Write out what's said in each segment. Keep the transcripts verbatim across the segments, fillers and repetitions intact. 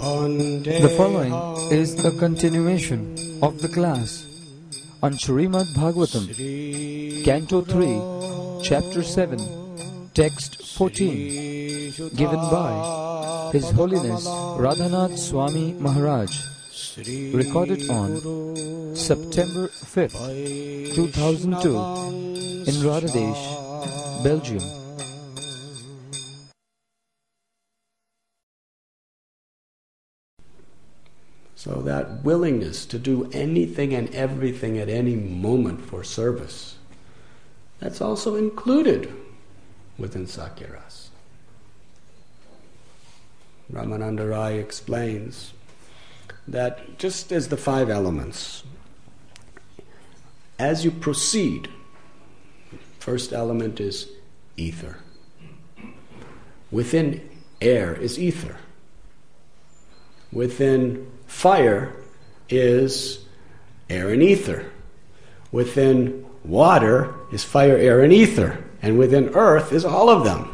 The following is a continuation of the class on Srimad Bhagavatam, Canto three, Chapter seven, Text fourteen, given by His Holiness Radhanath Swami Maharaj, recorded on September fifth, two thousand two, in Radhadesh, Belgium. So that willingness to do anything and everything at any moment for service, that's also included within Sakya-rasa. Ramananda Rai explains that just as the five elements, as you proceed, first element is ether. Within air is ether. Within fire is air and ether. Within water is fire, air, and ether. And within earth is all of them.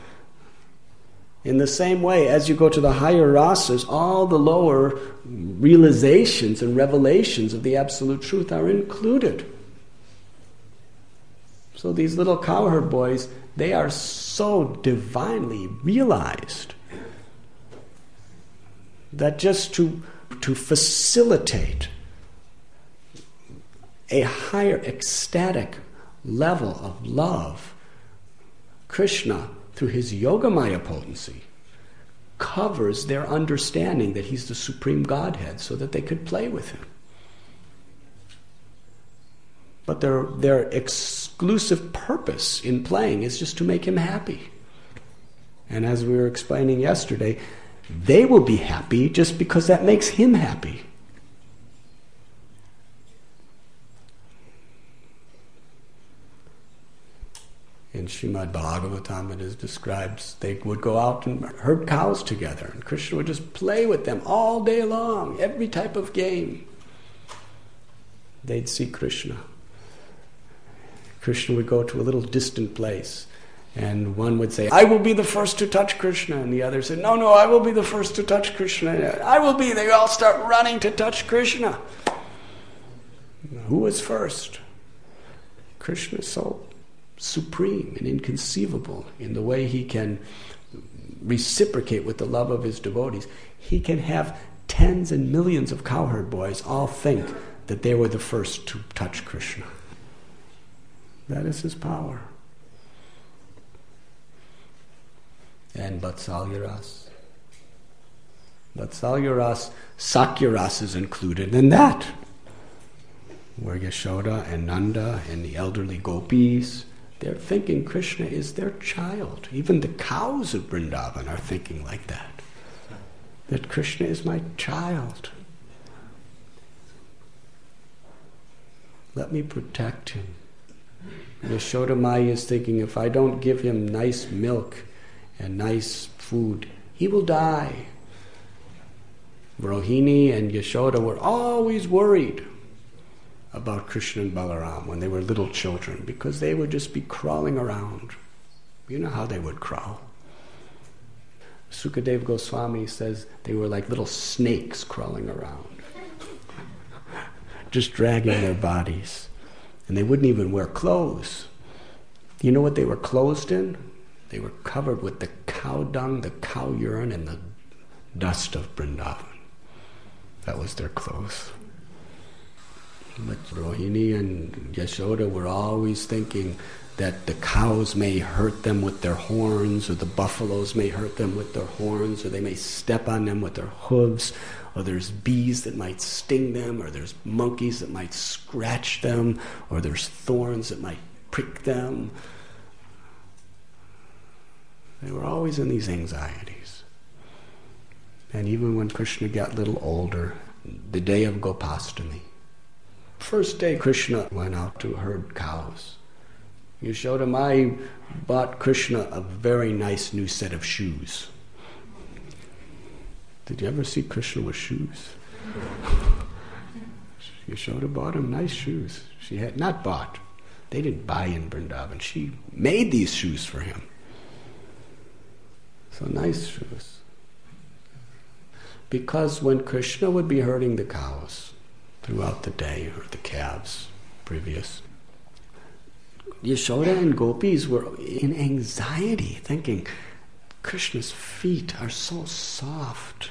In the same way, as you go to the higher rasas, all the lower realizations and revelations of the Absolute Truth are included. So these little cowherd boys, they are so divinely realized that just to to facilitate a higher ecstatic level of love, Krishna, through his Yogamaya potency, covers their understanding that he's the Supreme Godhead so that they could play with him. But their, their exclusive purpose in playing is just to make him happy. And as we were explaining yesterday, they will be happy just because that makes him happy. In Srimad Bhagavatam, it is described they would go out and herd cows together, and Krishna would just play with them all day long, every type of game. They'd see Krishna. Krishna would go to a little distant place, and one would say, I will be the first to touch Krishna. And the other said, no, no, I will be the first to touch Krishna. I will be. They all start running to touch Krishna. Who was first? Krishna is so supreme and inconceivable in the way he can reciprocate with the love of his devotees. He can have tens and millions of cowherd boys all think that they were the first to touch Krishna. That is his power. And Vatsalya-rasa. Vatsalya-rasa, Sakya-rasa is included in that. Where Yashoda and Nanda and the elderly gopis, they're thinking Krishna is their child. Even the cows of Vrindavan are thinking like that. That Krishna is my child. Let me protect him. Yashoda Maya is thinking, if I don't give him nice milk and nice food, he will die. Rohini and Yashoda were always worried about Krishna and Balaram when they were little children, because they would just be crawling around. You know how they would crawl. Sukadeva Goswami says they were like little snakes crawling around, just dragging their bodies. And they wouldn't even wear clothes. You know what they were clothed in? They were covered with the cow dung, the cow urine, and the dust of Vrindavan. That was their clothes. But Rohini and Yashoda were always thinking that the cows may hurt them with their horns, or the buffaloes may hurt them with their horns, or they may step on them with their hooves, or there's bees that might sting them, or there's monkeys that might scratch them, or there's thorns that might prick them. They were always in these anxieties. And even when Krishna got a little older, the day of Gopastami, first day Krishna went out to herd cows. Yashoda Mai bought Krishna a very nice new set of shoes. Did you ever see Krishna with shoes? Yashoda bought him nice shoes. She had not bought. They didn't buy in Vrindavan. She made these shoes for him. So nice shoes. Because when Krishna would be herding the cows throughout the day, or the calves previous, Yashoda and gopis were in anxiety, thinking, Krishna's feet are so soft.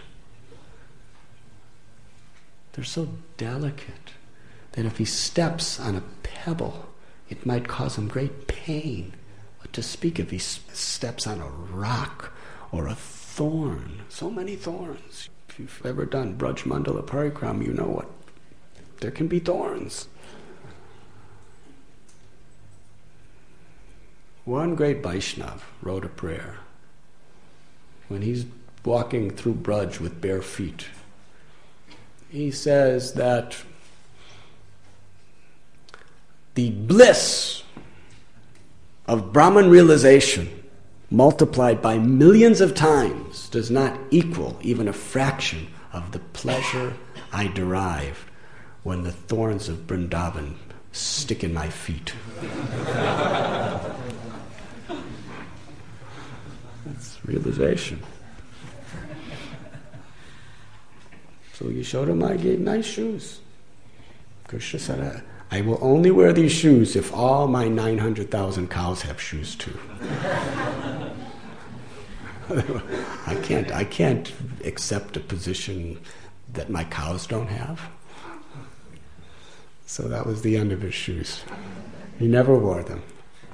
They're so delicate that if he steps on a pebble, it might cause him great pain. What to speak if he steps on a rock or a thorn? So many thorns. If you've ever done Braj Mandala Parikram, you know what. There can be thorns. One great Vaishnav wrote a prayer when he's walking through Braj with bare feet. He says that the bliss of Brahman realization multiplied by millions of times does not equal even a fraction of the pleasure I derive when the thorns of Vrindavan stick in my feet. That's realization. So Yashoda Mai gave nice shoes. Krishna said, I, I will only wear these shoes if all my nine hundred thousand cows have shoes too. I can't, I can't accept a position that my cows don't have. So that was the end of his shoes. He never wore them.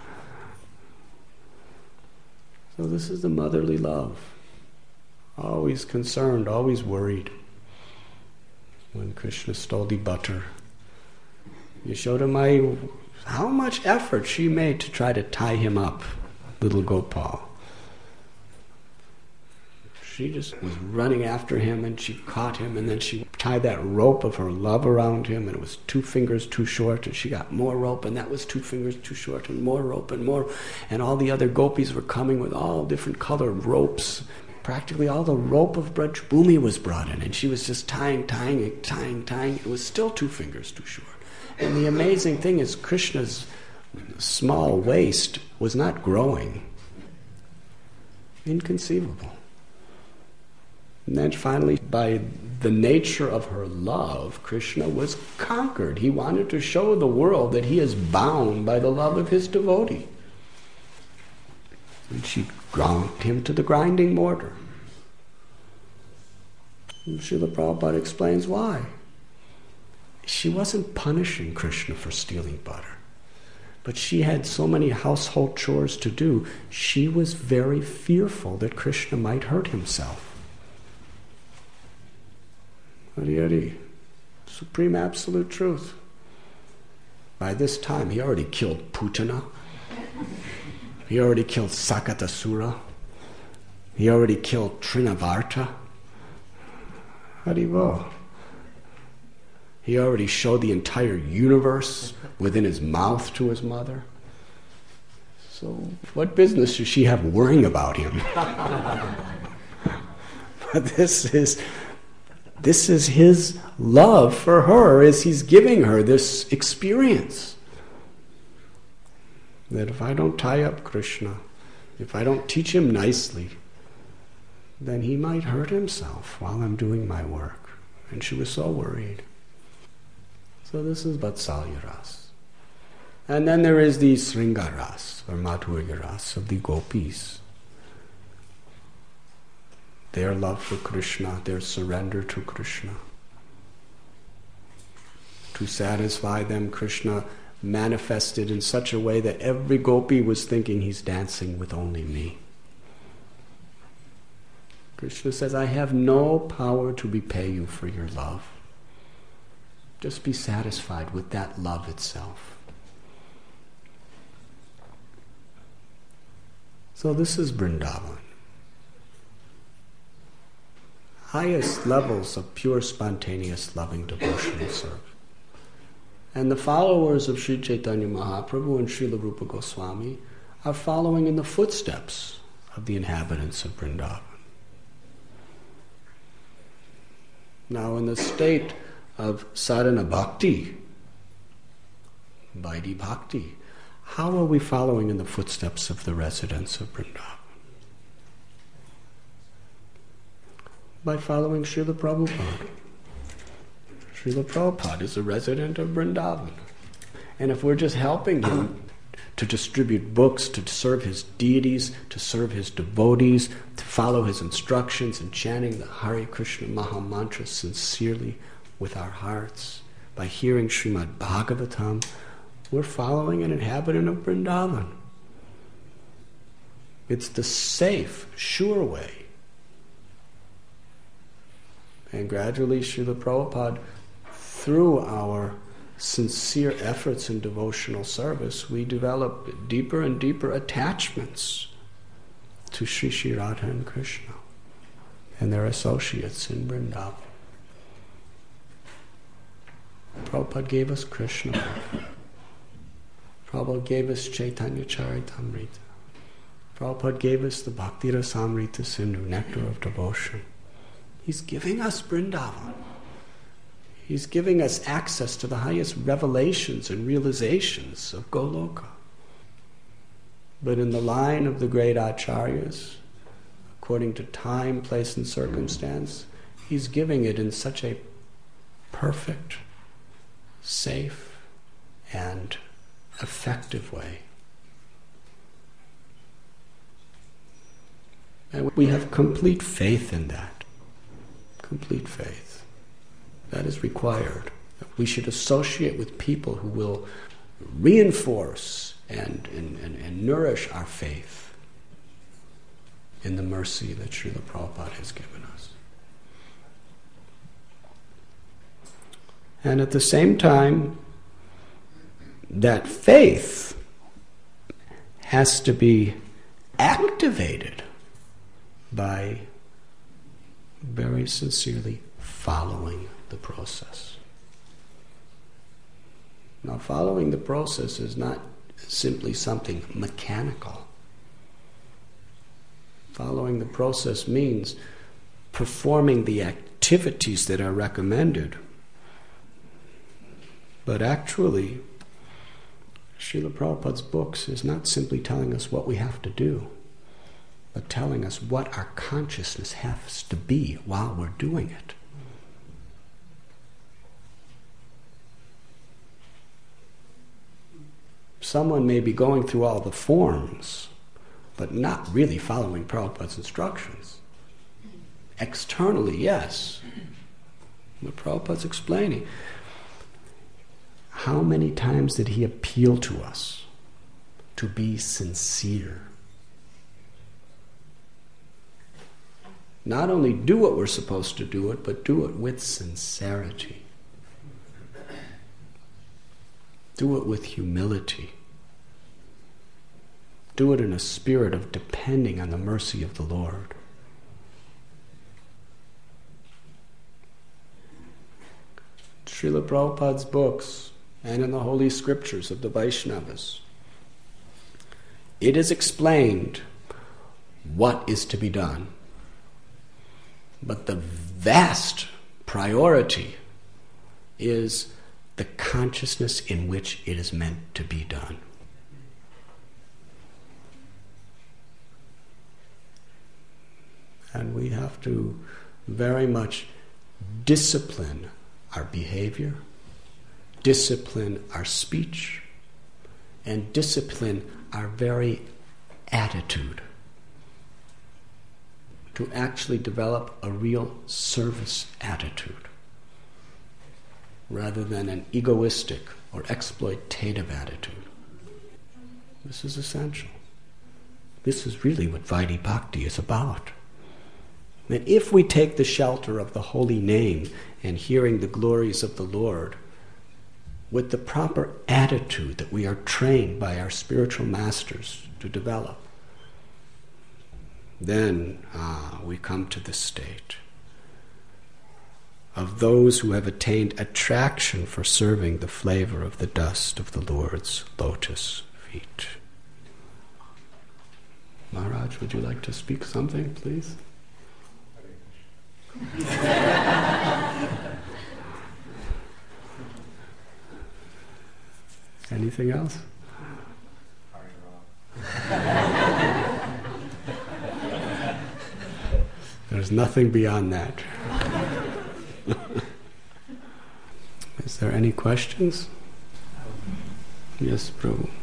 So this is the motherly love. Always concerned, always worried. When Krishna stole the butter, Yashoda Mai, how much effort she made to try to tie him up, little Gopal. She just was running after him, and she caught him, and then she tied that rope of her love around him, and it was two fingers too short, and she got more rope, and that was two fingers too short, and more rope, and more, and all the other gopis were coming with all different colored ropes. Practically all the rope of Braj Bhumi was brought in, and she was just tying, tying, tying, tying. It was still two fingers too short. And the amazing thing is Krishna's small waist was not growing. Inconceivable. And then finally, by the nature of her love, Krishna was conquered. He wanted to show the world that he is bound by the love of his devotee. And she ground him to the grinding mortar. And Srila Prabhupada explains why. She wasn't punishing Krishna for stealing butter, but she had so many household chores to do, she was very fearful that Krishna might hurt himself. Hari Hari, supreme absolute truth. By this time, he already killed Putana. He already killed Sakatasura. He already killed Trinavarta. Haribol. He already showed the entire universe within his mouth to his mother. So what business should she have worrying about him? But this is this is his love for her as he's giving her this experience. That if I don't tie up Krishna, if I don't teach him nicely, then he might hurt himself while I'm doing my work. And she was so worried. So this is Vatsalya Ras. And then there is the Sringa Ras, or Madhurya Ras of the gopis. Their love for Krishna, their surrender to Krishna. To satisfy them, Krishna manifested in such a way that every gopi was thinking he's dancing with only me. Krishna says, I have no power to repay you for your love. Just be satisfied with that love itself. So this is Vrindavan. Highest levels of pure, spontaneous, loving devotional service. And the followers of Sri Chaitanya Mahaprabhu and Srila Rupa Goswami are following in the footsteps of the inhabitants of Vrindavan. Now in the state of sadhana bhakti, vaidhi bhakti, how are we following in the footsteps of the residents of Vrindavan? By following Srila Prabhupada. Srila Prabhupada is a resident of Vrindavan. And if we're just helping him to distribute books, to serve his deities, to serve his devotees, to follow his instructions and chanting the Hare Krishna Maha Mantra sincerely with our hearts, by hearing Srimad Bhagavatam, we're following an inhabitant of Vrindavan. It's the safe, sure way. And gradually, Srila Prabhupada, through our sincere efforts in devotional service, we develop deeper and deeper attachments to Sri Sri Radha and Krishna and their associates in Vrindavan. Prabhupada gave us Krishna. Prabhupada gave us Chaitanya Charitamrita. Prabhupada gave us the Bhakti Rasamrita Sindhu, nectar of devotion. He's giving us Vrindavan. He's giving us access to the highest revelations and realizations of Goloka. But in the line of the great acharyas, according to time, place, and circumstance, he's giving it in such a perfect, safe, and effective way. And we have complete faith in that. Complete faith. That is required. We should associate with people who will reinforce and, and, and, and nourish our faith in the mercy that Srila Prabhupada has given us. And at the same time, that faith has to be activated by very sincerely following the process. Now, following the process is not simply something mechanical. Following the process means performing the activities that are recommended. But actually, Srila Prabhupada's books is not simply telling us what we have to do, but telling us what our consciousness has to be while we're doing it. Someone may be going through all the forms, but not really following Prabhupada's instructions. Externally, yes. What Prabhupada's explaining. How many times did he appeal to us to be sincere? Not only do what we're supposed to do it, but do it with sincerity. Do it with humility. Do it in a spirit of depending on the mercy of the Lord. Srila Prabhupada's books and in the Holy Scriptures of the Vaishnavas, it is explained what is to be done. But the vast priority is the consciousness in which it is meant to be done. And we have to very much discipline our behavior, discipline our speech, and discipline our very attitude to actually develop a real service attitude rather than an egoistic or exploitative attitude. This is essential. This is really what Vaidhi Bhakti is about. And if we take the shelter of the holy name and hearing the glories of the Lord with the proper attitude that we are trained by our spiritual masters to develop, then ah, we come to the state of those who have attained attraction for serving the flavor of the dust of the Lord's lotus feet. Maharaj, would you like to speak something, please? Anything else? There's There's nothing beyond that. Is there any questions? Yes, Prabhu. Um,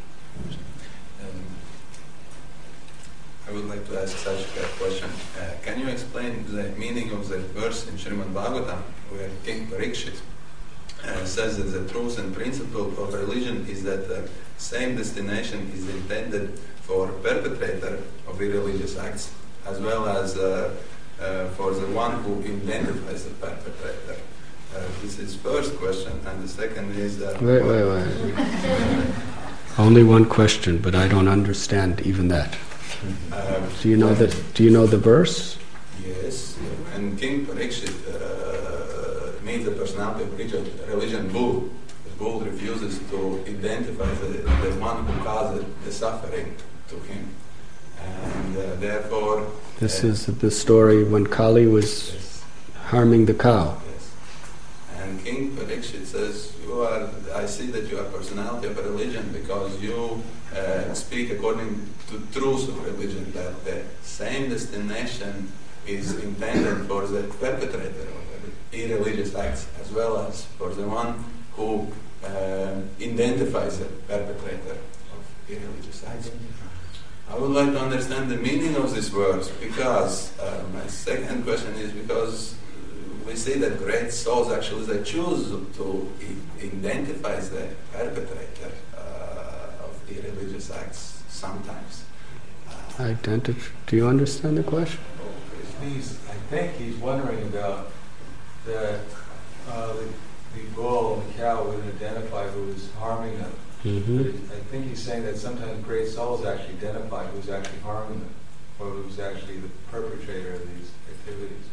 I would like to ask such a question. Uh, can you explain the meaning of the verse in Srimad Bhagavatam where King Parikshit uh, says that the truth and principle of religion is that the same destination is intended for perpetrator of irreligious acts as well as uh, uh, for the one who identifies the perpetrator? Uh, this is first question, and the second is that... Wait, wait, wait. Only one question, but I don't understand even that. Uh, do you know the Do you know the verse? Yes, and King Parikshit uh, meets the personality of religion, religion bull. The bull refuses to identify the, the one who caused the suffering to him, and uh, therefore... This uh, is the story when Kali was yes. harming the cow. Yes. And King Parikshit says, "You are. I see that you are personality of a religion because you uh, speak according to truth of religion, that the same destination is intended for the perpetrator of irreligious acts as well as for the one who uh, identifies the perpetrator of irreligious acts." I would like to understand the meaning of this verse because uh, my second question is because we see that great souls actually they choose to I- identify the perpetrator uh, of irreligious acts sometimes. Uh, Identif- Do you understand the question? He's, I think he's wondering about that uh, the, the bull and the cow wouldn't identify who was harming them. Mm-hmm. But I think he's saying that sometimes great souls actually identify who's actually harming them, or who's actually the perpetrator of these activities.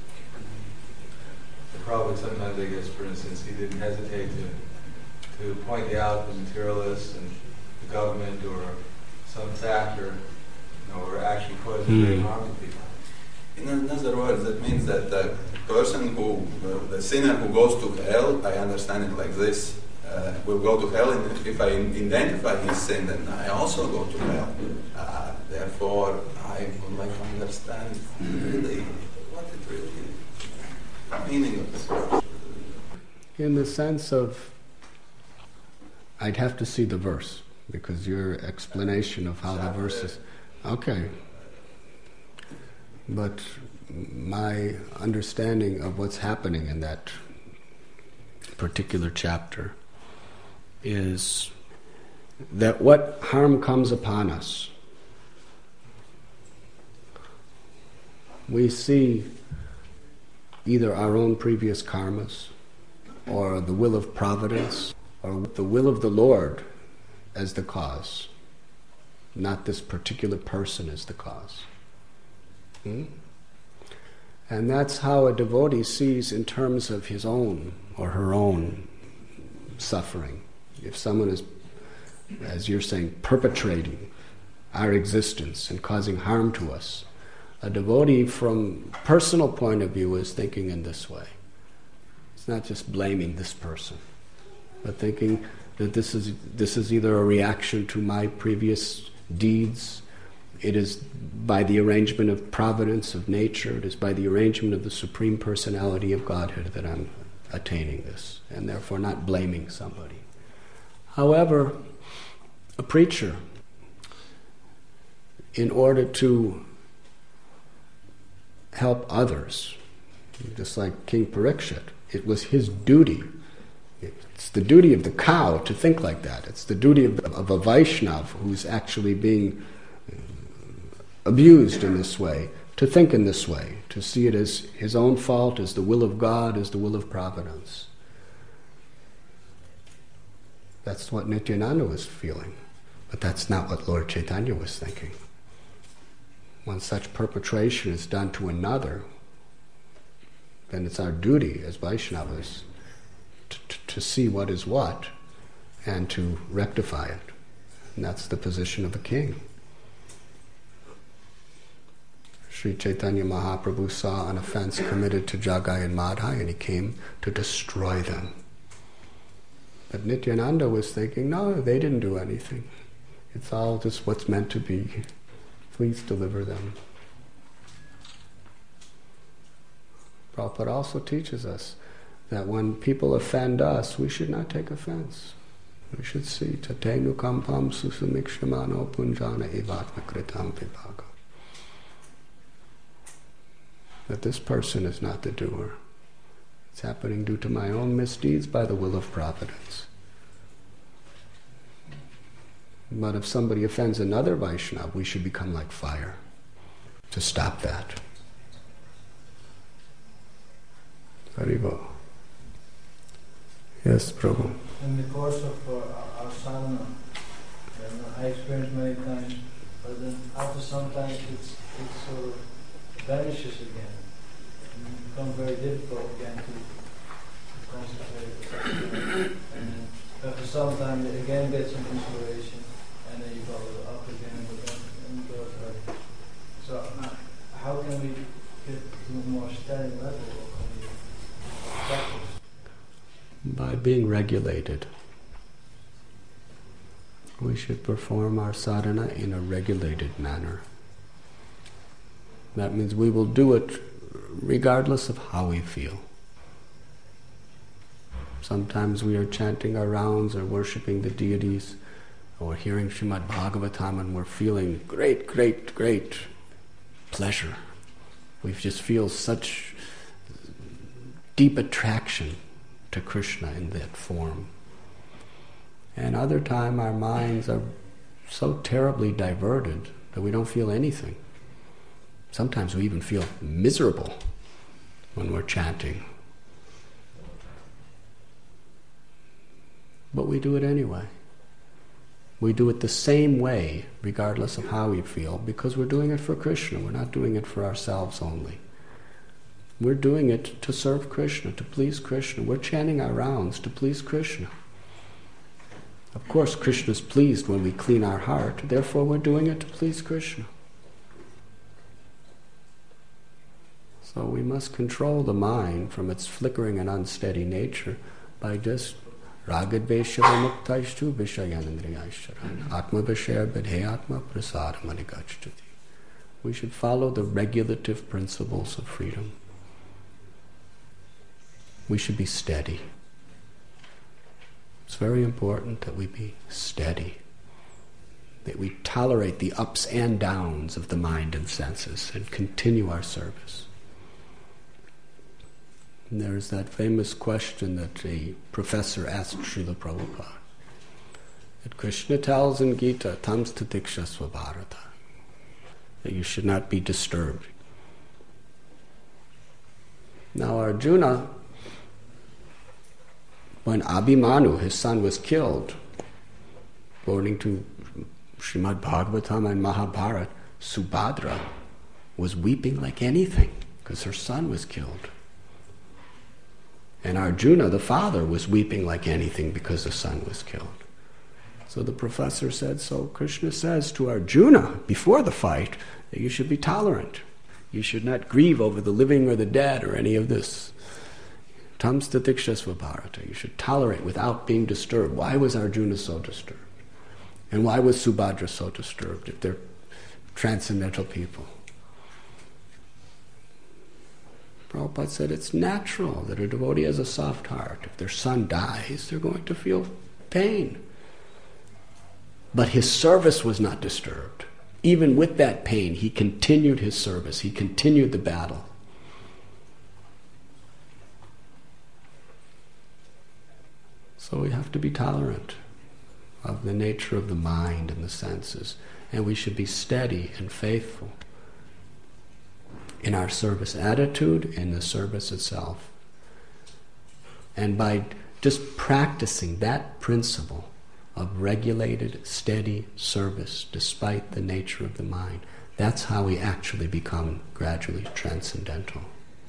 The problem sometimes, I guess, for instance, he didn't hesitate to to point out the materialists and the government or some factor, you know, are actually causing Mm. great harm to people. In other words, that means that the person who, uh, the sinner who goes to hell, I understand it like this, uh, will go to hell, and if I identify his sin, then I also go to hell. Uh, therefore, I would like to understand really what it really is, the meaning of this verse. In the sense of, I'd have to see the verse, because your explanation of how the verse is... Okay. But my understanding of what's happening in that particular chapter is that what harm comes upon us, we see either our own previous karmas or the will of providence or the will of the Lord as the cause, not this particular person as the cause. Hmm? And that's how a devotee sees in terms of his own or her own suffering. If someone is, as you're saying, perpetrating our existence and causing harm to us, a devotee from personal point of view is thinking in this way. It's not just blaming this person, but thinking that this is this is either a reaction to my previous deeds. It is by the arrangement of providence, of nature, it is by the arrangement of the Supreme Personality of Godhead that I'm attaining this, and therefore not blaming somebody. However, a preacher, in order to help others, just like King Parikshit, it was his duty. It's the duty of the cow to think like that. It's the duty of, of a Vaishnava who's actually being abused in this way, to think in this way, to see it as his own fault, as the will of God, as the will of providence. That's what Nityananda was feeling, but that's not what Lord Chaitanya was thinking. When such perpetration is done to another, then it's our duty as Vaishnavas to, to, to see what is what and to rectify it. And that's the position of the king. Sri Chaitanya Mahaprabhu saw an offense committed to Jagai and Madhai, and he came to destroy them. But Nityananda was thinking, no, they didn't do anything. It's all just what's meant to be. Please deliver them. Prabhupada also teaches us that when people offend us, we should not take offense. We should see tatenu kampam susumikshtamano punjana evatma kritam vibhaga. That this person is not the doer. It's happening due to my own misdeeds by the will of providence. But if somebody offends another Vaishnava, we should become like fire to stop that. Haribo. Yes, Prabhu. In the course of uh, our sadhana, and I experienced many times, but then after some time it's, it sort of vanishes again. And it becomes very difficult again to, to concentrate. And then after some time you again get some inspiration, and then you go up again, but then and you go further. So uh, how can we get to a more steady level of practice? By being regulated. We should perform our sadhana in a regulated manner. That means we will do it regardless of how we feel. Sometimes we are chanting our rounds or worshipping the deities or hearing Srimad Bhagavatam and we're feeling great, great, great pleasure. We just feel such deep attraction to Krishna in that form. And other time our minds are so terribly diverted that we don't feel anything. Sometimes we even feel miserable when we're chanting. But we do it anyway. We do it the same way, regardless of how we feel, because we're doing it for Krishna. We're not doing it for ourselves only. We're doing it to serve Krishna, to please Krishna. We're chanting our rounds to please Krishna. Of course, Krishna's pleased when we clean our heart, therefore we're doing it to please Krishna. So we must control the mind from its flickering and unsteady nature by just ragadveshava muktaishtu vishayanandriyaishcharan atma vishaya bidheyatma prasadamanigachtati. We should follow the regulative principles of freedom. We should be steady. It's very important that we be steady, that we tolerate the ups and downs of the mind and senses and continue our service. And there's that famous question that a professor asked Srila Prabhupada, that Krishna tells in Gita, tam statikshasva bharata, that you should not be disturbed. Now Arjuna, when Abhimanyu, his son, was killed, according to Srimad Bhagavatam and Mahabharata, Subhadra was weeping like anything because her son was killed. And Arjuna, the father, was weeping like anything because the son was killed. So the professor said, so Krishna says to Arjuna before the fight that you should be tolerant. You should not grieve over the living or the dead or any of this. Tam statikshasva bharata. You should tolerate without being disturbed. Why was Arjuna so disturbed? And why was Subhadra so disturbed if they're transcendental people? Prabhupada said it's natural that a devotee has a soft heart. If their son dies, they're going to feel pain. But his service was not disturbed. Even with that pain, he continued his service. He continued the battle. So we have to be tolerant of the nature of the mind and the senses. And we should be steady and faithful in our service attitude and the service itself. And by just practicing that principle of regulated, steady service despite the nature of the mind, that's how we actually become gradually transcendental.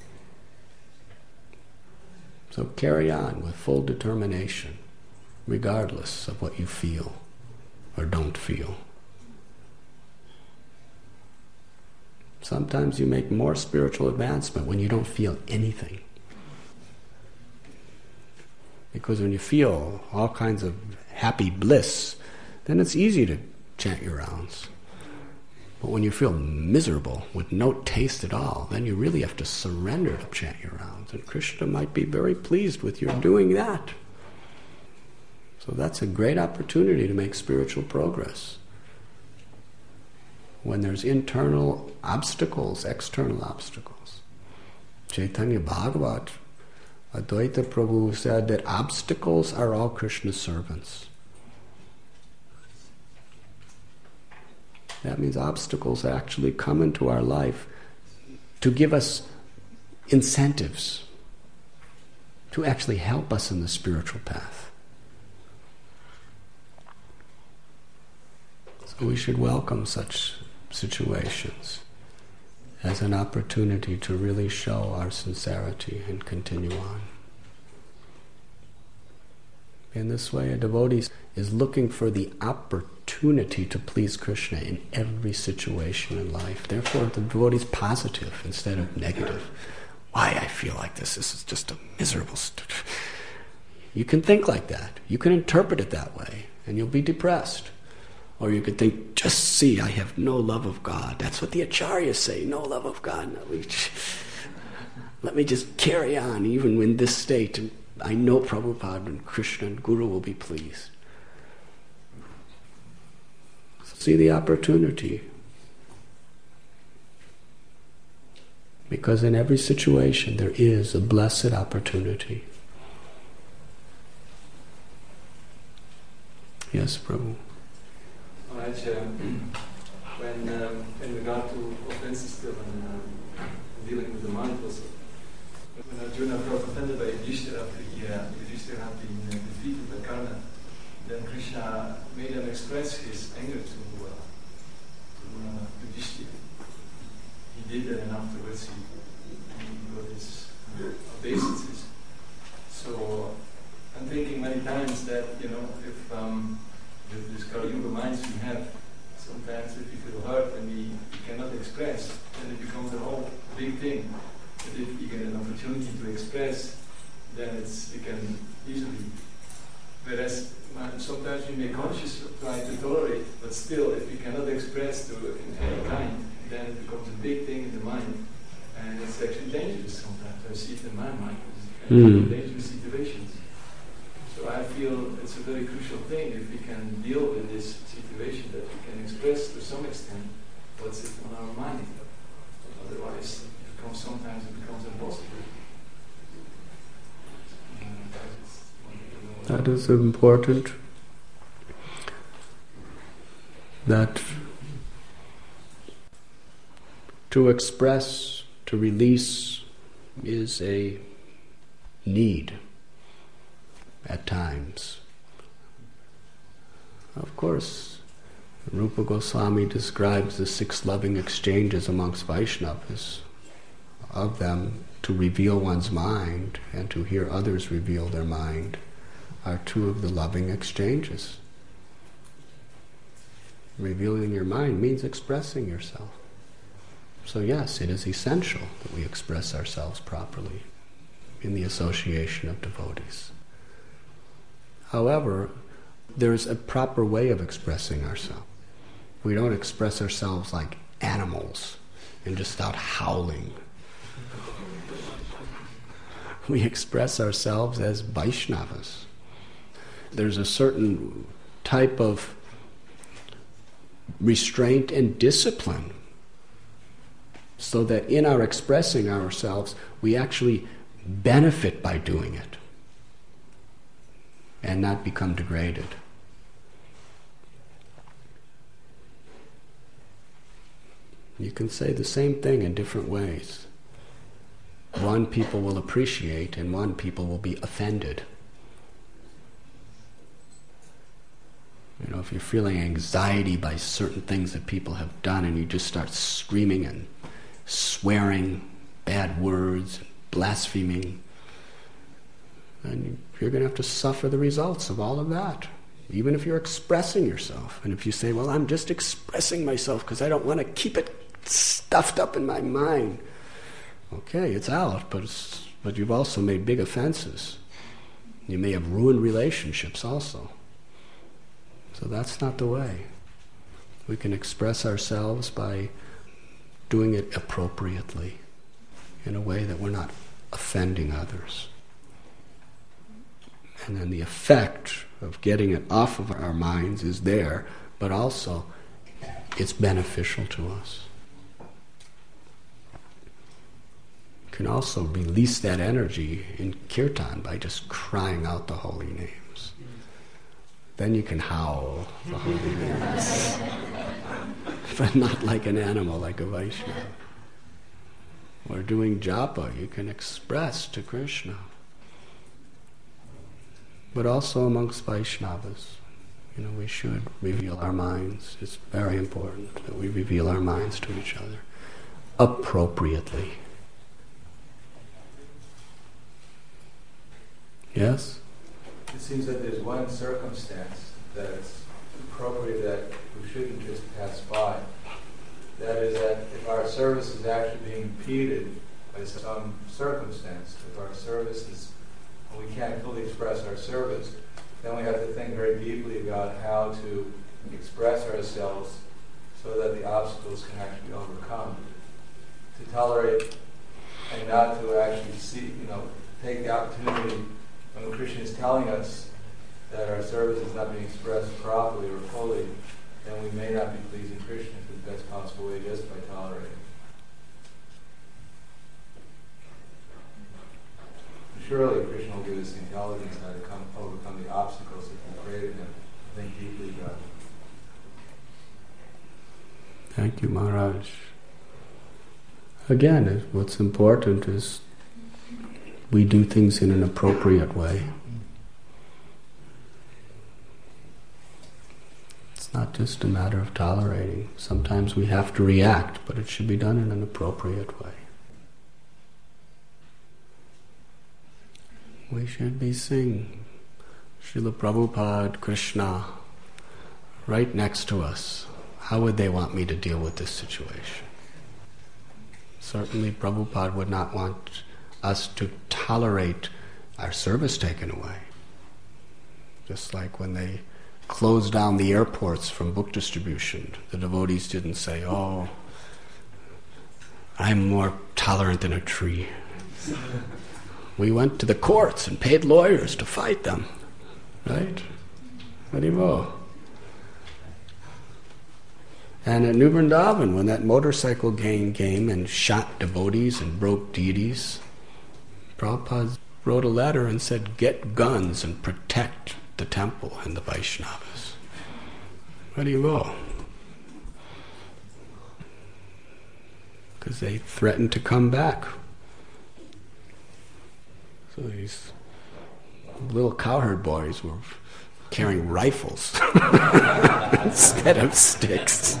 So carry on with full determination, regardless of what you feel or don't feel. Sometimes you make more spiritual advancement when you don't feel anything. Because when you feel all kinds of happy bliss, then it's easy to chant your rounds. But when you feel miserable with no taste at all, then you really have to surrender to chant your rounds. And Krishna might be very pleased with your doing that. So that's a great opportunity to make spiritual progress. When there's internal obstacles, external obstacles. Chaitanya Bhagavat, Advaita Prabhu said that obstacles are all Krishna's servants. That means obstacles actually come into our life to give us incentives, to actually help us in the spiritual path. So we should welcome such situations as an opportunity to really show our sincerity and continue on. In this way, a devotee is looking for the opportunity to please Krishna in every situation in life. Therefore, the devotee is positive instead of negative. Why I feel like this? This is just a miserable... St-. You can think like that. You can interpret it that way, and you'll be depressed. Or you could think, just see, I have no love of God. That's what the acharyas say, no love of God. No, we, let me just carry on, even in this state. And I know Prabhupada and Krishna and Guru will be pleased. See the opportunity. Because in every situation there is a blessed opportunity. Yes, Prabhu. Maharaj, uh, when, um, in regard to offenses still and uh, dealing with the mind also, when Arjuna felt offended by Yudhishthira after he, uh, Yudhishthira had been uh, defeated by Karna, then Krishna made him express his anger to, uh, to uh, Yudhishthira. He did that, and afterwards he, he got his uh, obeisances. So I'm thinking many times that, you know, if um, with this Kali Yuga minds we have, sometimes if we feel hurt and we, we cannot express, then it becomes a whole big thing. But if we get an opportunity to express, then it's it can easily. Whereas man, sometimes we may consciously try to tolerate, but still, if we cannot express to in any kind, then it becomes a big thing in the mind, and it's actually dangerous sometimes. I see it in my mind. It's Mm. dangerous situations. So I feel it's a very crucial thing if we can deal with this situation, that we can express to some extent what's on our mind. Otherwise, it becomes sometimes it becomes impossible. Uh, that is important. That to express, to release, is a need at times. Of course, Rupa Goswami describes the six loving exchanges amongst Vaishnavas. Of them, to reveal one's mind and to hear others reveal their mind are two of the loving exchanges. Revealing your mind means expressing yourself. So yes, it is essential that we express ourselves properly in the association of devotees. However, there's a proper way of expressing ourselves. We don't express ourselves like animals and just start howling. We express ourselves as Vaishnavas. There's a certain type of restraint and discipline so that in our expressing ourselves, we actually benefit by doing it and not become degraded. You can say the same thing in different ways. One people will appreciate and one people will be offended. You know, if you're feeling anxiety by certain things that people have done and you just start screaming and swearing bad words, blaspheming, then you're going to have to suffer the results of all of that, even if you're expressing yourself. And if you say, well, I'm just expressing myself because I don't want to keep it stuffed up in my mind. Okay, it's out, but it's, but you've also made big offenses. You may have ruined relationships also. So that's not the way. We can express ourselves by doing it appropriately, in a way that we're not offending others. And then the effect of getting it off of our minds is there, but also it's beneficial to us. You can also release that energy in kirtan by just crying out the holy names. Then you can howl the holy names. But not like an animal, like a Vaishnava. Or doing japa, you can express to Krishna. But also amongst Vaishnavas, you know, we should reveal our minds. It's very important that we reveal our minds to each other appropriately. Yes? It seems that there's one circumstance that it's appropriate that we shouldn't just pass by. That is that if our service is actually being impeded by some circumstance, if our service is, we can't fully express our service, then we have to think very deeply about how to express ourselves so that the obstacles can actually be overcome. To tolerate and not to actually see, you know, take the opportunity when Krishna is telling us that our service is not being expressed properly or fully, then we may not be pleasing Krishna in the best possible way just by tolerating. Surely Krishna will give us the intelligence how to come, overcome the obstacles that we created and think deeply about it. Thank you, Maharaj. Again, what's important is we do things in an appropriate way. It's not just a matter of tolerating. Sometimes we have to react, but it should be done in an appropriate way. We should be seeing Srila Prabhupada, Krishna, right next to us. How would they want me to deal with this situation? Certainly Prabhupada would not want us to tolerate our service taken away. Just like when they closed down the airports from book distribution, the devotees didn't say, "Oh, I'm more tolerant than a tree." We went to the courts and paid lawyers to fight them. Right? Haribol. And at New Vrindavan, when that motorcycle gang came and shot devotees and broke deities, Prabhupada wrote a letter and said, "Get guns and protect the temple and the Vaishnavas." Haribol. Because they threatened to come back. So these little cowherd boys were carrying rifles instead of sticks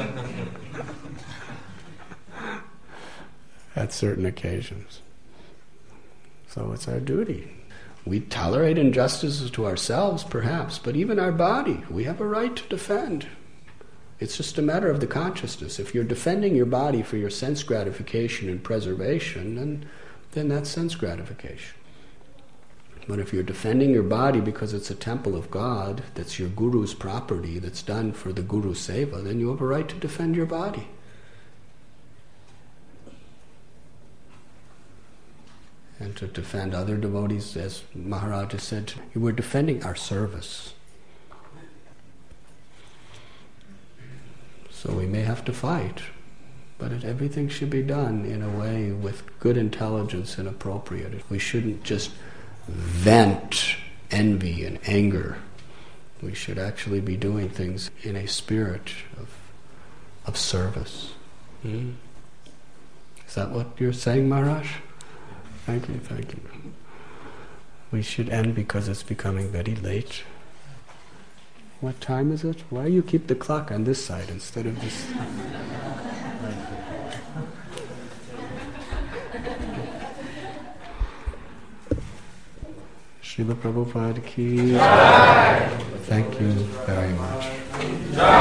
at certain occasions. So it's our duty. We tolerate injustices to ourselves, perhaps, but even our body, we have a right to defend. It's just a matter of the consciousness. If you're defending your body for your sense gratification and preservation, then, then that's sense gratification. But if you're defending your body because it's a temple of God, that's your guru's property, that's done for the guru's seva, then you have a right to defend your body. And to defend other devotees, as Maharaj has said, we're defending our service. So we may have to fight, but it, everything should be done in a way with good intelligence and appropriate. We shouldn't just vent envy and anger. We should actually be doing things in a spirit of of service. Mm. Is that what you're saying, Maharaj? Thank you, thank you. We should end because it's becoming very late. What time is it? Why do you keep the clock on this side instead of this? Srila Prabhupada ki. Thank you very much.